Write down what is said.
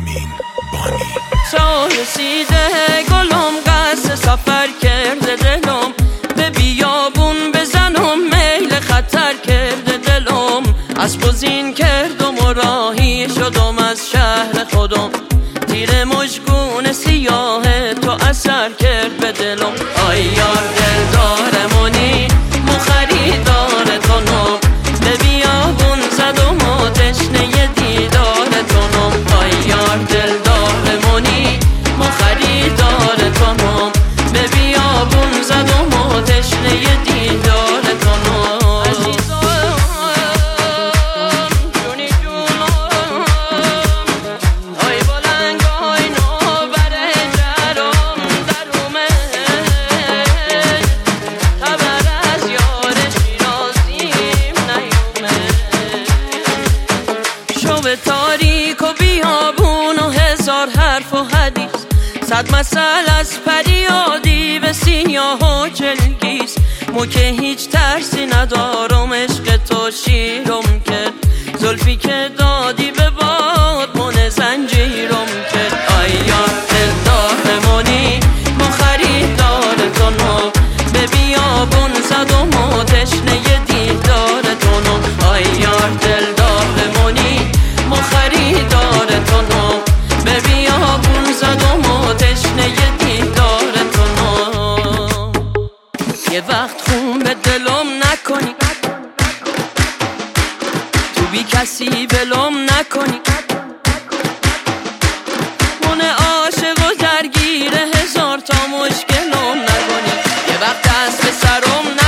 امین بانی. تا رسیده گلم قصد سفر کرده دلم، به بیابون بزنم میل خطر کرده دلم. اسب و زین کردم و راهی شدم از شهر خودم، تیر مژگون سیاه تو اثر کرد به دلم. آی یار دلدارمونی مو خریدار تونم، به بیابون زدم و تشنه دیدار تونم. آی یار دلدارمونی مو خریدار تونم، به بیابون زدم و تشنه دیدار تونم. تاریک و بیابون و هزار حرف و حدیث، صد مثل از پریادی به سیاه و چلگیس. مو که هیچ ترسی ندارم، عشق تو شیرم کرد، زلفی که دادی به باد من زنجیرم کرد. آی یار دلدارمونی مو خریدار تونم، به بیابون زدم و تشنه دیدار تونم. آی یار دلدارمونی مو خریدار تونم، به بیابون زدم و تشنه دیدار تونم. یه وقت خون به دلم نکنی، تو بی کسی بلم نکنی، من عاشق و درگیر هزار تا مشکلم نکنی. یه وقت دست به سرم